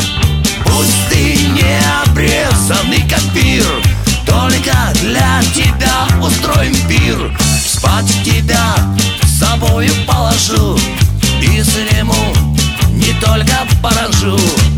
Пусть ты не обрезанный, как пир, только для тебя устроим пир. Спать тебя с собою положу и сниму не только поражу.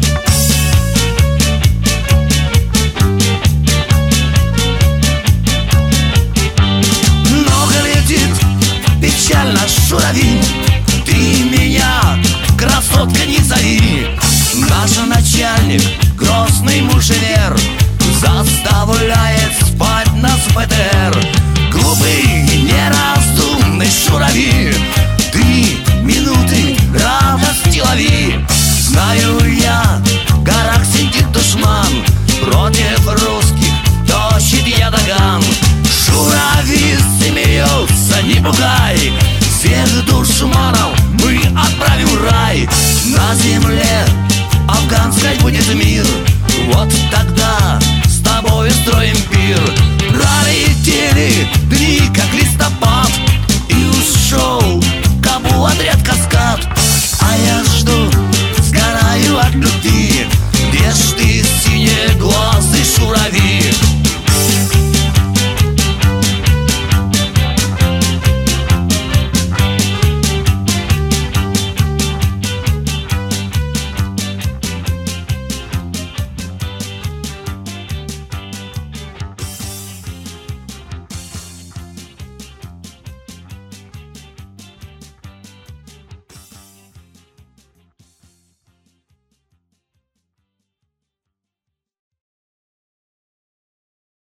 Много летит печально журавль, ты меня, красотка, не зови. Наш начальник, грозный мужевер, заставляет спать нас в БТР. Глупый, неразумный журавль, ты минуты радости лови. Знаю я, в горах сидит душман, против русских точит ятаган. Журавль смеется, не пугай, всех душманов мы отправим в рай. На земле афганской будет мир, вот тогда с тобой строим